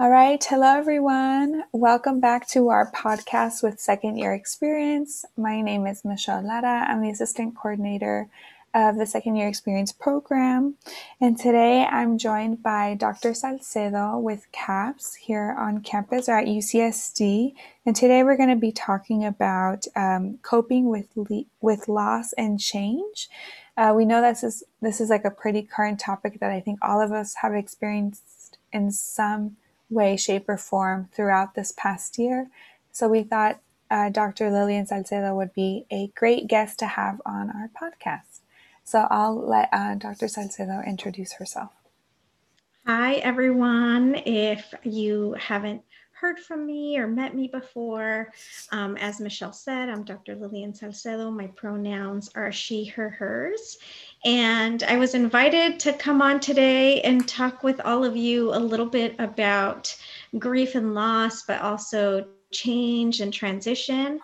All right. Hello, everyone. Welcome back to our podcast with Second Year Experience. My name is Michelle Lara. I'm the assistant coordinator of the Second Year Experience program. And today I'm joined by Dr. Salcedo with CAPS here on campus or at UCSD. And today we're going to be talking about coping with loss and change. We know this is like a pretty current topic that I think all of us have experienced in some way, shape, or form throughout this past year. So we thought Dr. Lillian Salcedo would be a great guest to have on our podcast. So I'll let Dr. Salcedo introduce herself. Hi, everyone. If you haven't heard from me or met me before, as Michelle said, I'm Dr. Lillian Salcedo. My pronouns are she, her, hers. And I was invited to come on today and talk with all of you a little bit about grief and loss, but also change and transition.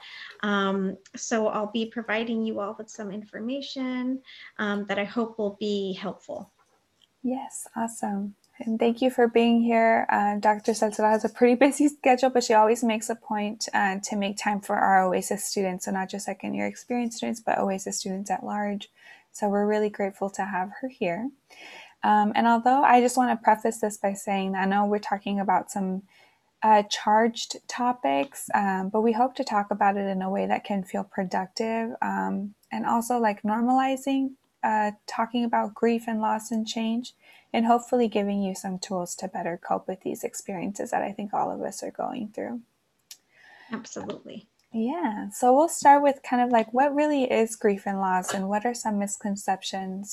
So I'll be providing you all with some information that I hope will be helpful. Yes, awesome. And thank you for being here. Dr. Salcedo has a pretty busy schedule, but she always makes a point to make time for our OASIS students. So not just second year experience students, but OASIS students at large. So we're really grateful to have her here. And although I just want to preface this by saying I know we're talking about some charged topics, but we hope to talk about it in a way that can feel productive and also like normalizing talking about grief and loss and change, and hopefully giving you some tools to better cope with these experiences that I think all of us are going through. Absolutely. Yeah, so we'll start with kind of like what really is grief and loss, and what are some misconceptions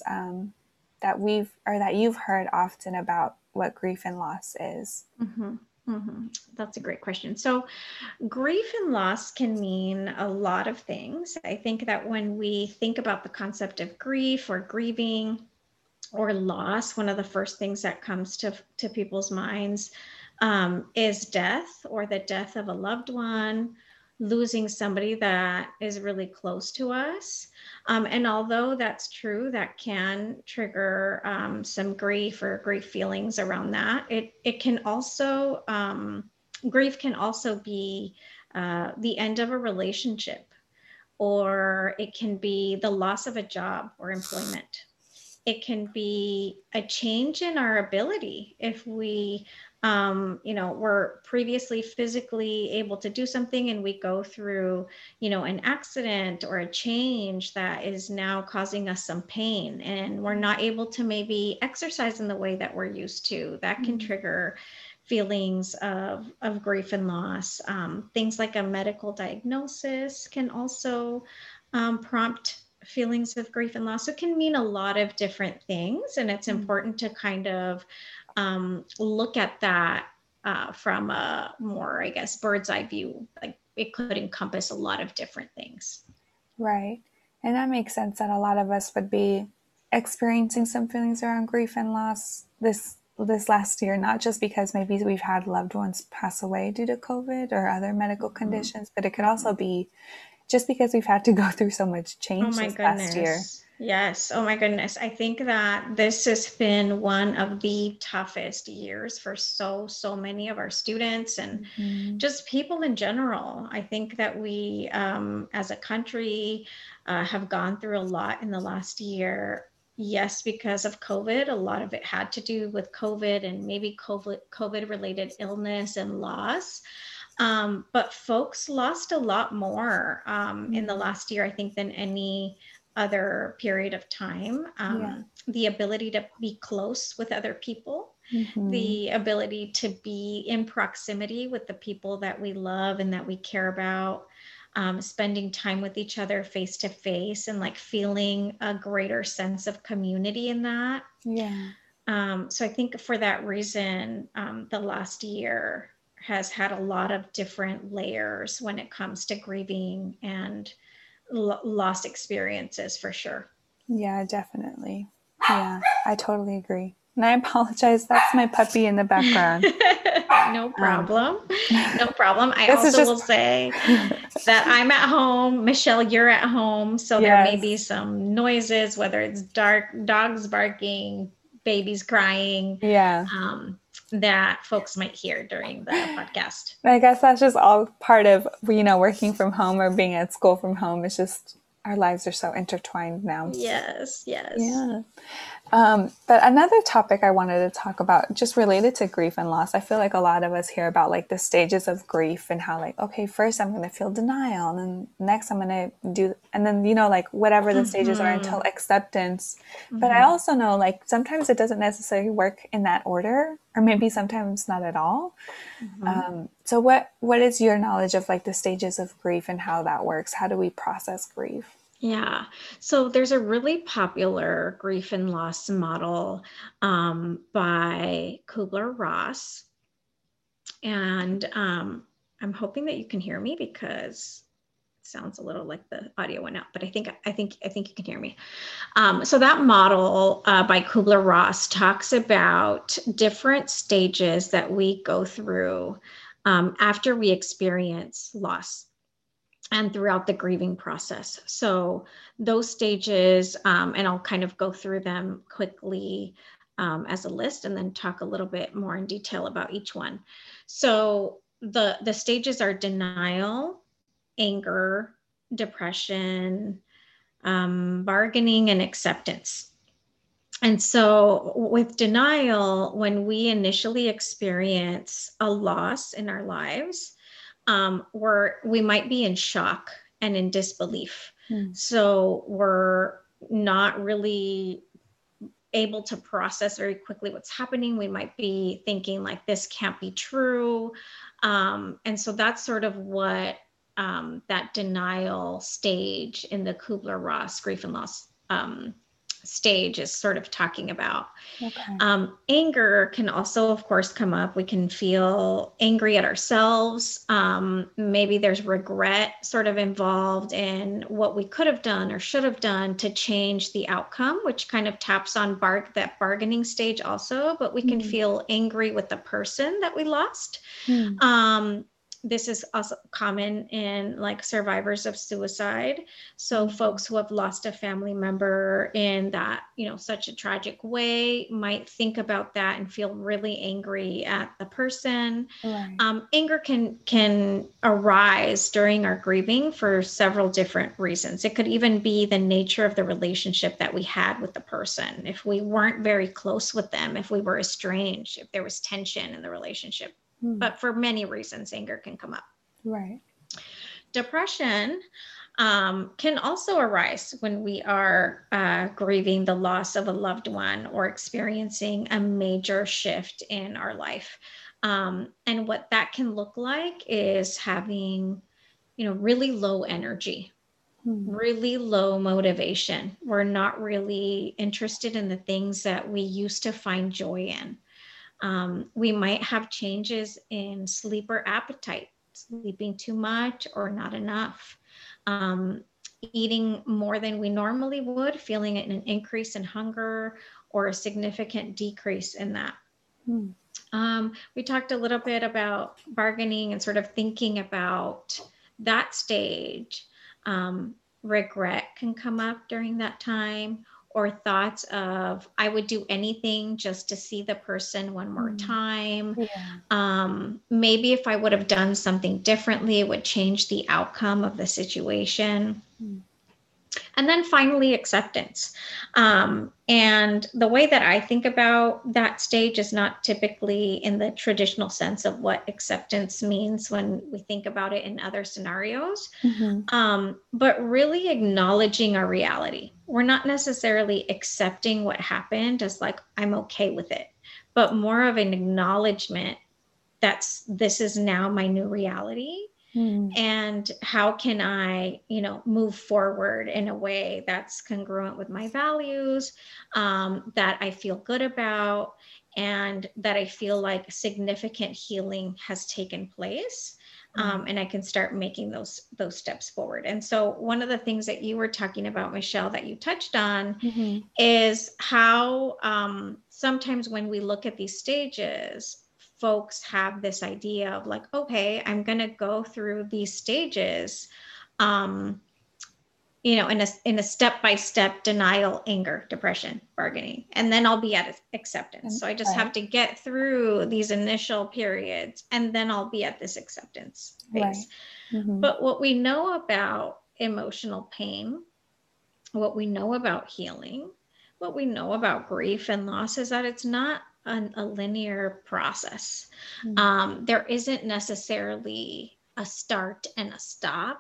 that you've heard often about what grief and loss is. Mm-hmm. Mm-hmm. That's a great question. So, grief and loss can mean a lot of things. I think that when we think about the concept of grief or grieving or loss, one of the first things that comes to people's minds is death or the death of a loved one, losing somebody that is really close to us. And although that's true, that can trigger some grief or grief feelings around that. It can also, grief can also be the end of a relationship, or it can be the loss of a job or employment. It can be a change in our ability if we were previously physically able to do something and we go through an accident or a change that is now causing us some pain and we're not able to maybe exercise in the way that we're used to. That can trigger feelings of grief and loss. Things like a medical diagnosis can also prompt feelings of grief and loss. So it can mean a lot of different things. And it's important to kind of look at that from a more, I guess, bird's eye view. Like it could encompass a lot of different things. Right. And that makes sense that a lot of us would be experiencing some feelings around grief and loss this last year, not just because maybe we've had loved ones pass away due to COVID or other medical conditions, but it could also be just because we've had to go through so much Oh change my this past year. goodness. Yes. Oh my goodness. I think that this has been one of the toughest years for so many of our students and Mm-hmm. just people in general. I think that we, as a country, have gone through a lot in the last year. Yes, because of COVID, a lot of it had to do with COVID and maybe COVID related illness and loss. But folks lost a lot more in the last year, I think, than any other period of time. Yeah. The ability to be close with other people, Mm-hmm. the ability to be in proximity with the people that we love and that we care about, spending time with each other face to face and like feeling a greater sense of community in that. Yeah. So I think for that reason, the last year has had a lot of different layers when it comes to grieving and lost experiences for sure. Yeah, definitely. Yeah, I totally agree. And I apologize. That's my puppy in the background. No Um, problem. No problem. I this is also will just, say that I'm at home. Michelle, you're at home. So there may be yes. some noises, whether it's dark, dogs barking, babies crying. Yeah. that folks might hear during the podcast. I guess that's just all part of, working from home or being at school from home. It's just our lives are so intertwined now. Yes, yes. Yeah. But another topic I wanted to talk about, just related to grief and loss, I feel like a lot of us hear about like the stages of grief and how like, okay, first I'm going to feel denial, and then next I'm going to do, and then, like whatever the stages are until acceptance. But I also know like sometimes it doesn't necessarily work in that order, or maybe sometimes not at all. So what is your knowledge of like the stages of grief and how that works? How do we process grief? Yeah. So there's a really popular grief and loss model by Kubler-Ross. And I'm hoping that you can hear me because it sounds a little like the audio went out, but I think you can hear me. So that model by Kubler-Ross talks about different stages that we go through after we experience loss and throughout the grieving process. So those stages, and I'll kind of go through them quickly as a list and then talk a little bit more in detail about each one. So the stages are denial, anger, depression, bargaining, and acceptance. And so with denial, when we initially experience a loss in our lives, we might be in shock and in disbelief. So we're not really able to process very quickly what's happening. We might be thinking like, this can't be true. And so that's sort of what that denial stage in the Kubler-Ross grief and loss stage is sort of talking about. Okay. Anger can also, of course, come up. We can feel angry at ourselves. Maybe there's regret sort of involved in what we could have done or should have done to change the outcome, which kind of taps on that bargaining stage also. But we can feel angry with the person that we lost. This is also common in like survivors of suicide. So folks who have lost a family member in that, such a tragic way might think about that and feel really angry at the person. Right. Anger can arise during our grieving for several different reasons. It could even be the nature of the relationship that we had with the person. If we weren't very close with them, if we were estranged, if there was tension in the relationship. But for many reasons, anger can come up. Right. Depression can also arise when we are grieving the loss of a loved one or experiencing a major shift in our life. And what that can look like is having, really low energy, really low motivation. We're not really interested in the things that we used to find joy in. We might have changes in sleep or appetite, sleeping too much or not enough, eating more than we normally would, feeling an increase in hunger or a significant decrease in that. We talked a little bit about bargaining and sort of thinking about that stage. Regret can come up during that time, or thoughts of, I would do anything just to see the person one more time. Yeah. Maybe if I would have done something differently, it would change the outcome of the situation. And then finally, acceptance. And the way that I think about that stage is not typically in the traditional sense of what acceptance means when we think about it in other scenarios, but really acknowledging our reality. We're not necessarily accepting what happened as like, I'm okay with it, but more of an acknowledgement that this is now my new reality. And how can I, move forward in a way that's congruent with my values, that I feel good about, and that I feel like significant healing has taken place. And I can start making those steps forward. And so one of the things that you were talking about, Michelle, that you touched on is how sometimes when we look at these stages, folks have this idea of like, okay, I'm going to go through these stages, in a step-by-step denial, anger, depression, bargaining, and then I'll be at acceptance. So I just have to get through these initial periods, and then I'll be at this acceptance phase. But what we know about emotional pain, what we know about healing, what we know about grief and loss is that it's not a linear process. There isn't necessarily a start and a stop.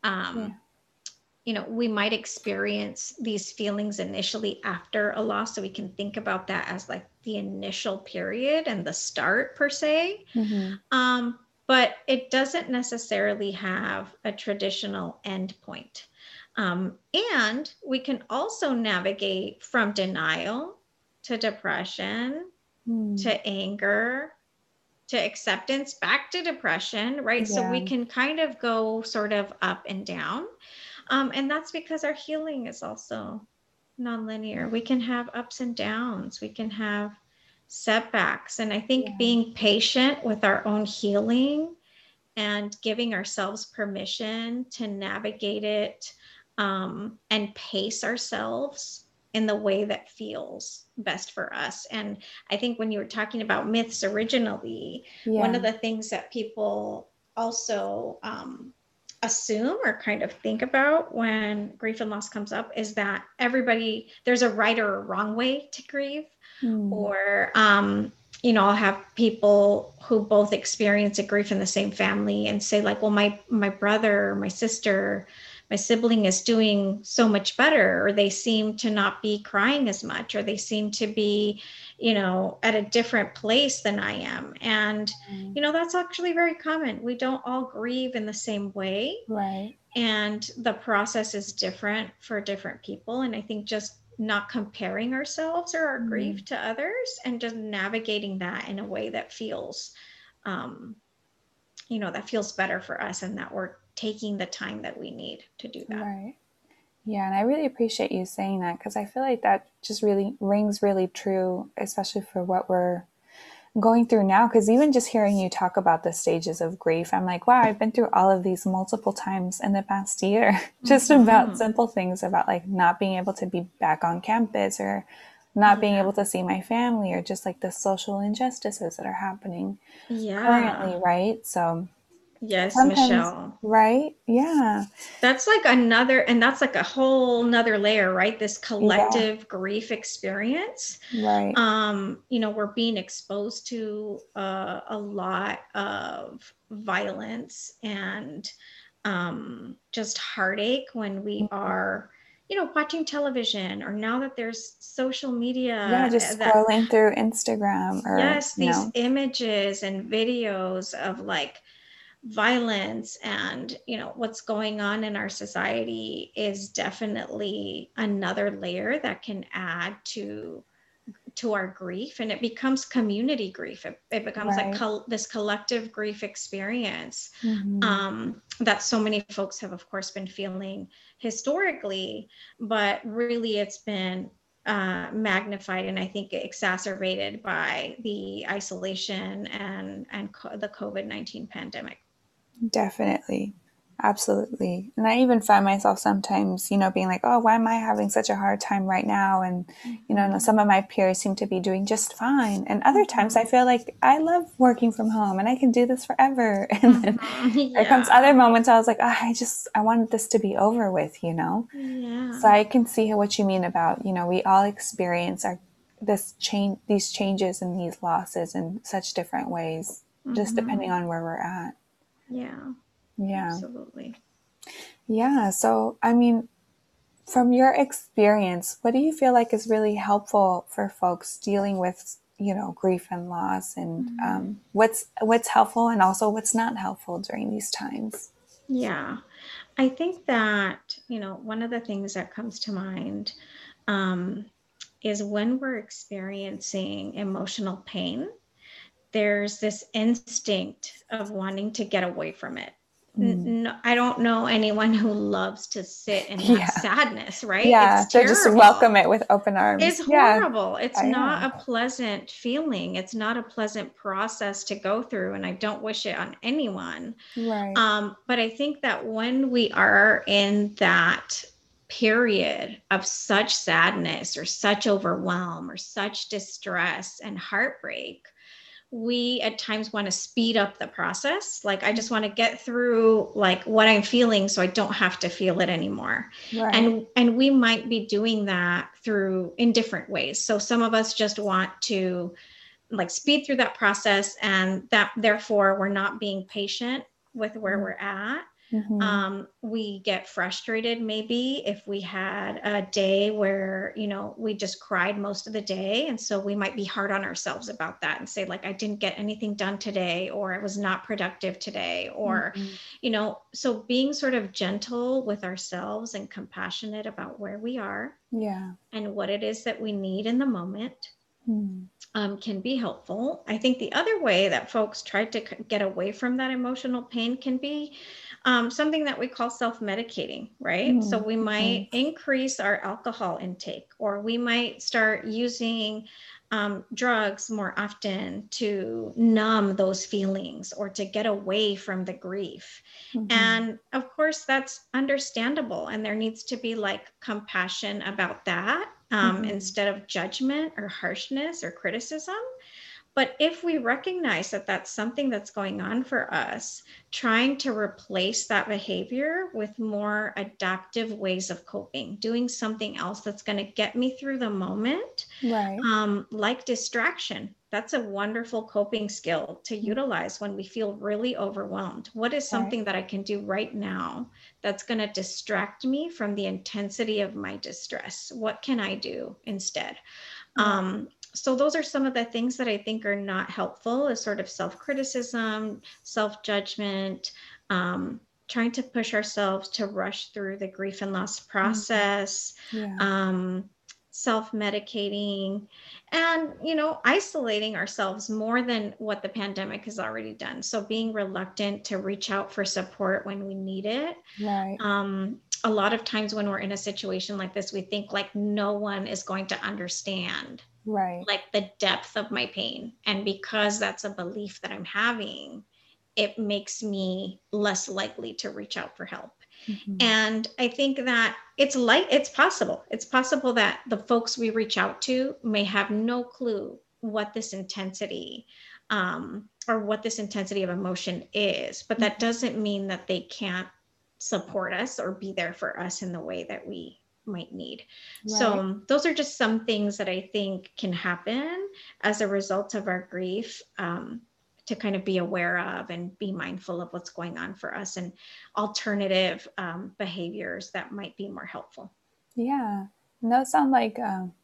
We might experience these feelings initially after a loss. So we can think about that as like the initial period and the start per se. But it doesn't necessarily have a traditional endpoint. And we can also navigate from denial to depression to anger to acceptance back to depression, right? So we can kind of go sort of up and down. And that's because our healing is also nonlinear. We can have ups and downs. We can have setbacks. And I think being patient with our own healing and giving ourselves permission to navigate it and pace ourselves in the way that feels best for us. And I think when you were talking about myths originally, one of the things that people also assume or kind of think about when grief and loss comes up is that there's a right or a wrong way to grieve. Or I'll have people who both experience a grief in the same family and say like, well, my brother, my sister, my sibling is doing so much better, or they seem to not be crying as much, or they seem to be, at a different place than I am. And, that's actually very common. We don't all grieve in the same way. Right. And the process is different for different people. And I think just not comparing ourselves or our grief to others and just navigating that in a way that feels, that feels better for us, and that we're taking the time that we need to do that. Right. Yeah. And I really appreciate you saying that, because I feel like that just really rings really true, especially for what we're going through now. Because even just hearing you talk about the stages of grief, I'm like, wow, I've been through all of these multiple times in the past year, just about simple things about like not being able to be back on campus, or not being able to see my family, or just like the social injustices that are happening currently. Right. So yes, Michelle. Right. Yeah. That's like that's like a whole nother layer, right? This collective grief experience. Right. We're being exposed to a lot of violence and just heartache when we are, watching television, or now that there's social media. Yeah, just scrolling through Instagram, or these images and videos of like violence and what's going on in our society is definitely another layer that can add to our grief, and it becomes community grief. It becomes like this collective grief experience that so many folks have of course been feeling historically, but really it's been magnified and I think exacerbated by the isolation and the COVID-19 pandemic. Definitely. Absolutely. And I even find myself sometimes, being like, oh, why am I having such a hard time right now? And, some of my peers seem to be doing just fine. And other times I feel like I love working from home and I can do this forever. And then there comes other moments I was like, oh, I wanted this to be over with, Yeah. So I can see what you mean about, we all experience these changes and these losses in such different ways, just depending on where we're at. Yeah. Yeah. Absolutely. Yeah. So, I mean, from your experience, what do you feel like is really helpful for folks dealing with, grief and loss, and what's helpful and also what's not helpful during these times? Yeah. I think that, one of the things that comes to mind is when we're experiencing emotional pain, there's this instinct of wanting to get away from it. No, I don't know anyone who loves to sit in that sadness, right? Yeah, it's terrible. To just welcome it with open arms. It's horrible. It's not a pleasant feeling. It's not a pleasant process to go through, and I don't wish it on anyone. Right. But I think that when we are in that period of such sadness or such overwhelm or such distress and heartbreak, we at times want to speed up the process. Like, I just want to get through like what I'm feeling so I don't have to feel it anymore. Right. And we might be doing that through in different ways. So some of us just want to like speed through that process, and that therefore we're not being patient with where we're at. We get frustrated maybe if we had a day where, we just cried most of the day. And so we might be hard on ourselves about that and say, like, I didn't get anything done today, or I was not productive today, or, so being sort of gentle with ourselves and compassionate about where we are and what it is that we need in the moment. Can be helpful. I think the other way that folks try to get away from that emotional pain can be something that we call self-medicating, right? So we might increase our alcohol intake, or we might start using drugs more often to numb those feelings or to get away from the grief. And of course, that's understandable. And there needs to be like compassion about that instead of judgment or harshness or criticism. But if we recognize that that's something that's going on for us, trying to replace that behavior with more adaptive ways of coping, doing something else that's going to get me through the moment, like distraction. That's a wonderful coping skill to utilize when we feel really overwhelmed. What is something that I can do right now that's going to distract me from the intensity of my distress? What can I do instead? So those are some of the things that I think are not helpful, is sort of self-criticism, self-judgment, trying to push ourselves to rush through the grief and loss process, self-medicating, and, isolating ourselves more than what the pandemic has already done. So being reluctant to reach out for support when we need it. A lot of times when we're in a situation like this, we think like no one is going to understand like the depth of my pain. And because that's a belief that I'm having, it makes me less likely to reach out for help. And I think that it's possible. It's possible that the folks we reach out to may have no clue what this intensity or what this intensity of emotion is, but that doesn't mean that they can't support us or be there for us in the way that we might need. So those are just some things that I think can happen as a result of our grief, to kind of be aware of and be mindful of what's going on for us, and alternative behaviors that might be more helpful. Yeah. And those sound like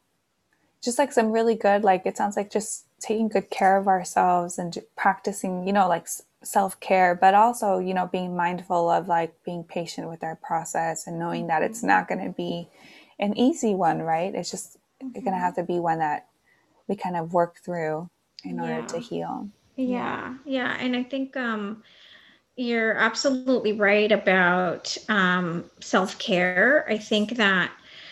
just like some really good, like it sounds like just taking good care of ourselves and practicing, like self-care, but also, being mindful of like being patient with our process and knowing that it's not going to be an easy one, right? It's just going to have to be one that we kind of work through in order to heal. Yeah. And I think you're absolutely right about self-care. I think that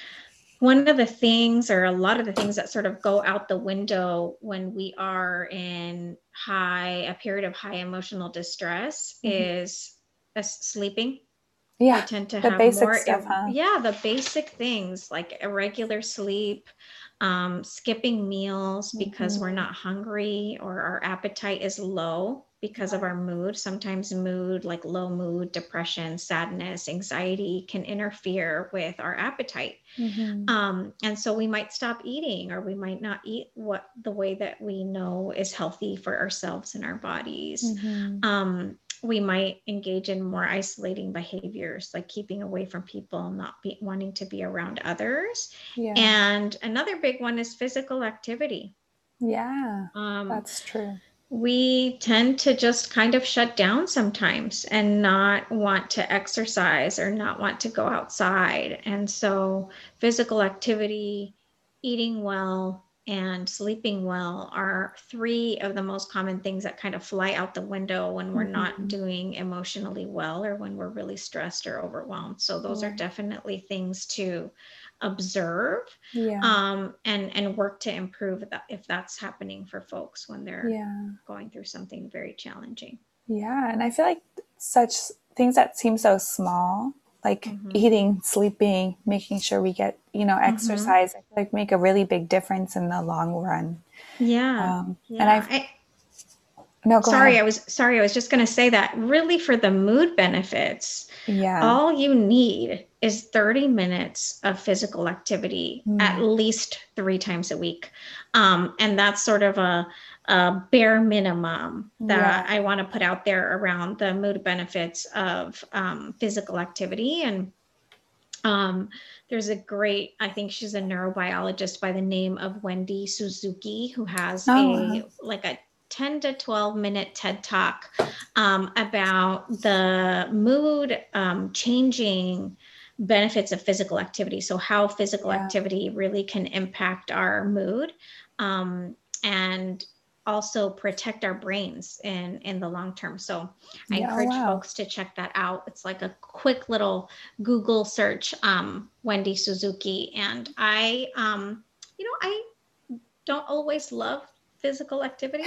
one of the things, or a lot of the things that sort of go out the window when we are in a period of high emotional distress is sleeping. Yeah. We tend to the have basic more, stuff, huh? the basic things like irregular sleep, skipping meals because we're not hungry or our appetite is low because of our mood. Sometimes mood, like low mood, depression, sadness, anxiety, can interfere with our appetite. And so we might stop eating, or we might not eat the way that we know is healthy for ourselves and our bodies. We might engage in more isolating behaviors, like keeping away from people, not wanting to be around others. And another big one is physical activity. That's true. We tend to just kind of shut down sometimes and not want to exercise or not want to go outside. And so physical activity, eating well, and sleeping well are three of the most common things that kind of fly out the window when we're not doing emotionally well, or when we're really stressed or overwhelmed. So those are definitely things to observe and work to improve that if that's happening for folks when they're going through something very challenging. And I feel like such things that seem so small like Mm-hmm. eating, sleeping, making sure we get, Mm-hmm. exercise, I feel like make a really big difference in the long run. Yeah. And Yeah. I've, no, go ahead. Sorry, I was just going to say that really for the mood benefits, Yeah. all you need is 30 minutes of physical activity at Mm, least 3 times a week. And that's sort of a bare minimum that yeah. I want to put out there around the mood benefits of physical activity. And um, there's a great, I think she's a neurobiologist by the name of Wendy Suzuki, who has Oh, a like a 10 to 12-minute TED talk about the mood changing benefits of physical activity. So how physical yeah. activity really can impact our mood. And also protect our brains in the long term. So I Yeah. Oh, encourage wow. folks to check that out. It's like a quick little Google search, Wendy Suzuki. And I don't always love physical activity,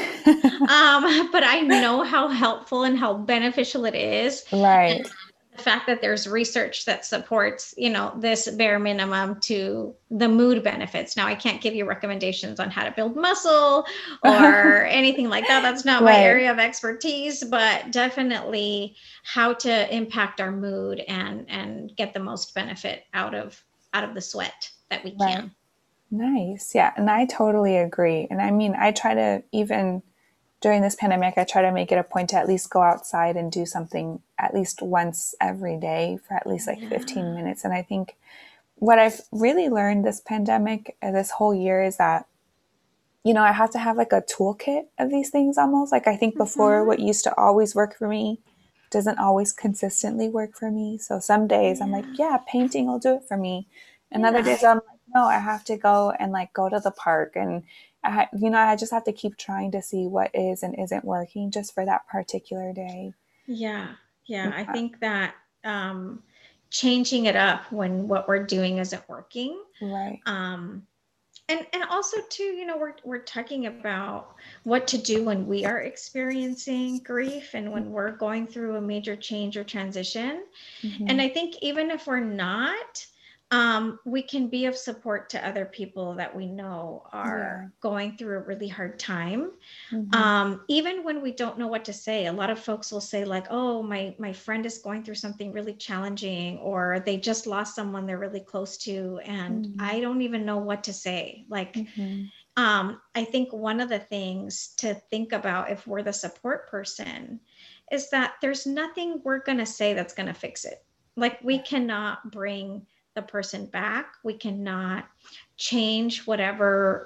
but I know how helpful and how beneficial it is. And Right. the fact that there's research that supports, this bare minimum to the mood benefits. Now, I can't give you recommendations on how to build muscle or anything like that. That's not my Right. area of expertise, but definitely how to impact our mood and get the most benefit out of the sweat that we Right. can. Nice. Yeah. And I totally agree. And I mean, I try to, even during this pandemic, I try to make it a point to at least go outside and do something at least once every day for at least like 15 Yeah. minutes. And I think what I've really learned this pandemic, this whole year, is that, I have to have like a toolkit of these things almost. Like, I think before, Mm-hmm. what used to always work for me doesn't always consistently work for me. So some days I'm like, Yeah. yeah, painting will do it for me. And other Yeah. days I'm like, no, I have to go and like go to the park. And I just have to keep trying to see what is and isn't working just for that particular day. Yeah. Yeah. I Yeah, think that um, changing it up when what we're doing isn't working. right. Um, and also too, we're talking about what to do when we are experiencing grief and when we're going through a major change or transition. Mm-hmm. And I think even if we're not, we can be of support to other people that we know are Yeah. going through a really hard time. Mm-hmm. Even when we don't know what to say, a lot of folks will say like, oh, my friend is going through something really challenging, or they just lost someone they're really close to, and Mm-hmm. I don't even know what to say. Like, Mm-hmm. I think one of the things to think about if we're the support person is that there's nothing we're going to say that's going to fix it. Like, we cannot bring the person back. We cannot change whatever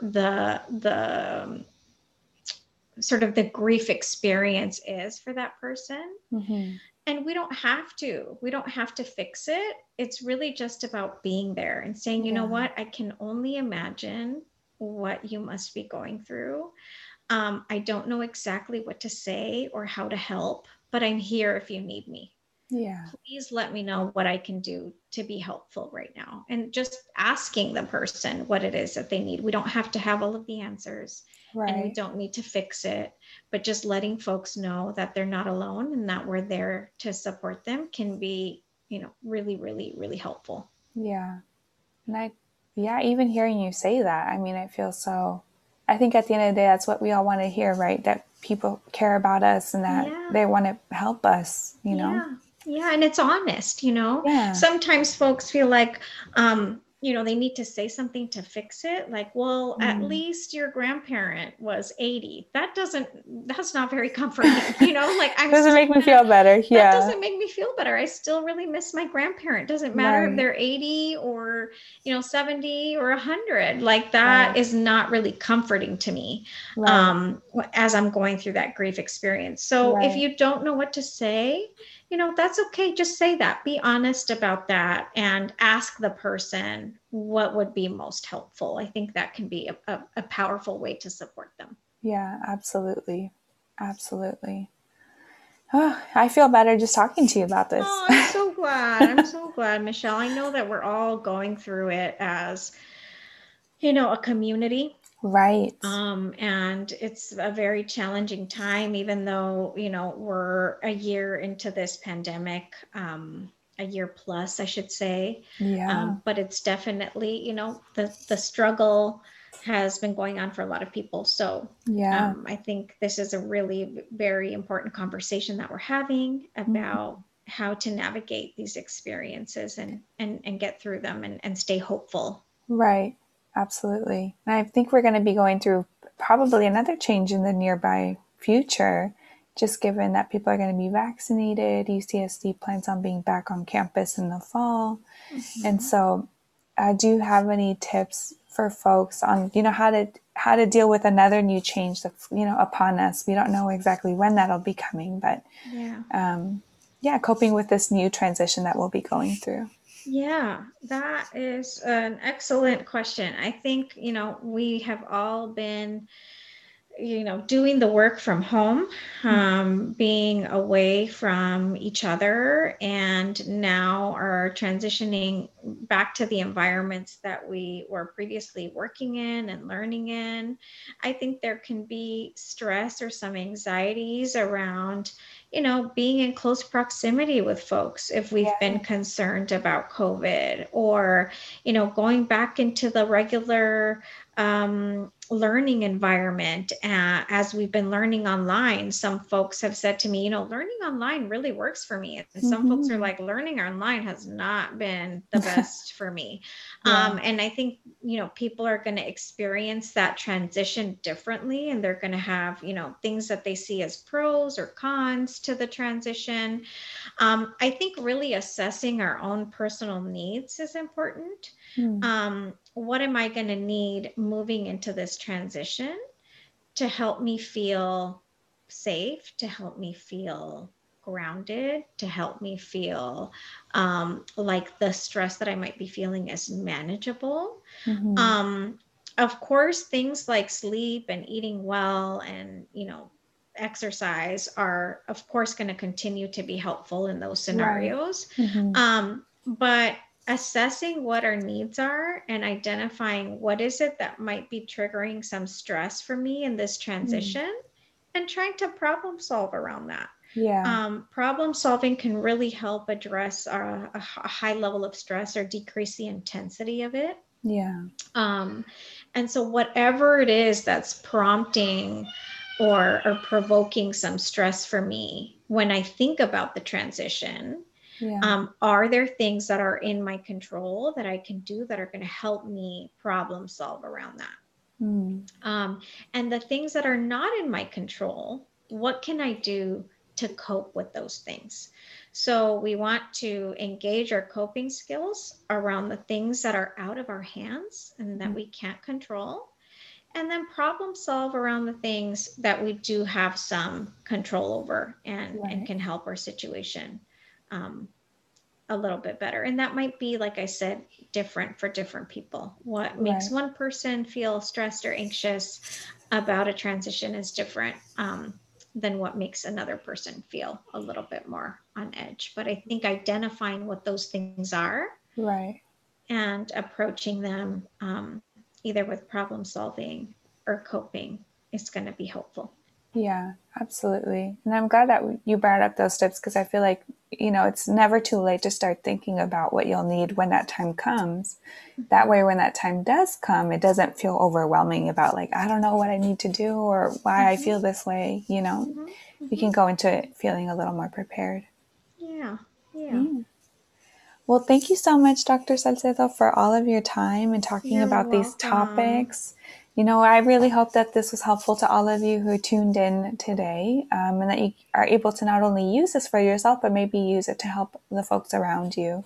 the sort of the grief experience is for that person. Mm-hmm. And we don't have to fix it. It's really just about being there and saying, you know Yeah. what, I can only imagine what you must be going through. I don't know exactly what to say or how to help, but I'm here if you need me. Yeah. Please let me know what I can do to be helpful right now. And just asking the person what it is that they need. We don't have to have all of the answers, and we Right. don't need to fix it, but just letting folks know that they're not alone and that we're there to support them can be, really, really, really helpful. Yeah. And yeah, even hearing you say that, I mean, I think at the end of the day, that's what we all want to hear, right? That people care about us and that Yeah. they want to help us. Yeah. Yeah. And it's honest. Yeah. Sometimes folks feel like, they need to say something to fix it. Like, well, at Mm. least your grandparent was 80. That's not very comforting. Like I'm Doesn't still make me gonna, feel better. that Yeah. doesn't make me feel better. I still really miss my grandparent. Doesn't matter if Right. they're 80 or, 70 or 100. Like, that Right. is not really comforting to me Right. as I'm going through that grief experience. So if Right. you don't know what to say, that's okay. Just say that. Be honest about that and ask the person what would be most helpful. I think that can be a powerful way to support them. Yeah. Absolutely. Absolutely. Oh, I feel better just talking to you about this. Oh, I'm so glad. I'm so glad, Michelle. I know that we're all going through it as, a community. Right. And it's a very challenging time, even though, we're a year into this pandemic. a year plus, I should say. Yeah. But it's definitely, the struggle has been going on for a lot of people. So Yeah. I think this is a really very important conversation that we're having Mhm. about how to navigate these experiences and get through them and stay hopeful. Right. Absolutely. And I think we're going to be going through probably another change in the nearby future, just given that people are going to be vaccinated. UCSD plans on being back on campus in the fall. And Mm-hmm. so, do you have any tips for folks on, how to deal with another new change that's, upon us? We don't know exactly when that'll be coming, but Yeah. yeah, coping with this new transition that we'll be going through. Yeah, that is an excellent question. I think, we have all been, doing the work from home, being away from each other, and now are transitioning back to the environments that we were previously working in and learning in. I think there can be stress or some anxieties around, being in close proximity with folks if we've been Yeah. concerned about COVID, or, going back into the regular learning environment as we've been learning online. Some folks have said to me, learning online really works for me. And some folks are Mm-hmm. like, learning online has not been the best for me. Yeah. And I think, people are going to experience that transition differently, and they're going to have, things that they see as pros or cons to the transition. I think really assessing our own personal needs is important. Mm. What am I going to need moving into this transition to help me feel safe, to help me feel grounded, to help me feel like the stress that I might be feeling is manageable. Mm-hmm. Um, of course, things like sleep and eating well and, exercise are, of course, going to continue to be helpful in those Right. scenarios. Mm-hmm. But assessing what our needs are and identifying what is it that might be triggering some stress for me in this Mm. transition, and trying to problem solve around that. Yeah. Problem solving can really help address a high level of stress or decrease the intensity of it. Yeah. Um, and so, whatever it is that's prompting or provoking some stress for me when I think about the transition, Yeah. are there things that are in my control that I can do that are going to help me problem solve around that? Mm. And the things that are not in my control, what can I do to cope with those things? So we want to engage our coping skills around the things that are out of our hands and that Mm. we can't control. And then problem solve around the things that we do have some control over and Right. can help our situation um, a little bit better. And that might be, like I said, different for different people. What makes Right. one person feel stressed or anxious about a transition is different than what makes another person feel a little bit more on edge. But I think identifying what those things are Right. and approaching them either with problem solving or coping is going to be helpful. Yeah, absolutely. And I'm glad that you brought up those tips because I feel like, it's never too late to start thinking about what you'll need when that time comes. That Mm-hmm. way, when that time does come, it doesn't feel overwhelming about, like, I don't know what I need to do or why I Mm-hmm. feel this way. Mm-hmm. We Mm-hmm. can go into it feeling a little more prepared. Yeah. Yeah. Yeah. Well, thank you so much, Dr. Salcedo, for all of your time and talking You're about these welcome. topics. I really hope that this was helpful to all of you who tuned in today, and that you are able to not only use this for yourself, but maybe use it to help the folks around you.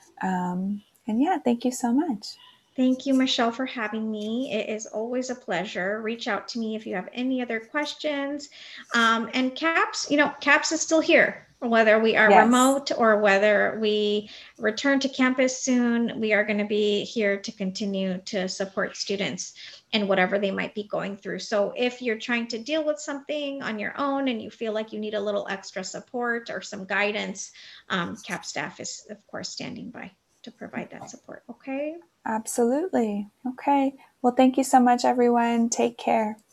And yeah, thank you so much. Thank you, Michelle, for having me. It is always a pleasure. Reach out to me if you have any other questions. And CAPS, CAPS is still here. Whether we are Yes, remote or whether we return to campus soon, we are going to be here to continue to support students and whatever they might be going through. So if you're trying to deal with something on your own and you feel like you need a little extra support or some guidance, CAP staff is, of course, standing by to provide that support. Okay. absolutely. Okay. Well, thank you so much, everyone. Take care.